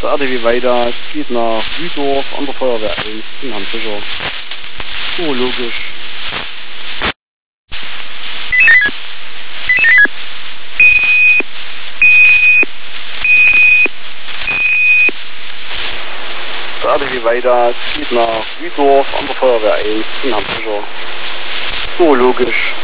RDW weiter, geht nach Südorf an der Feuerwehr 1 in Hamburg. Oh, logisch. RDW weiter, geht nach Südorf an der Feuerwehr 1 in Hamburg. Oh, logisch.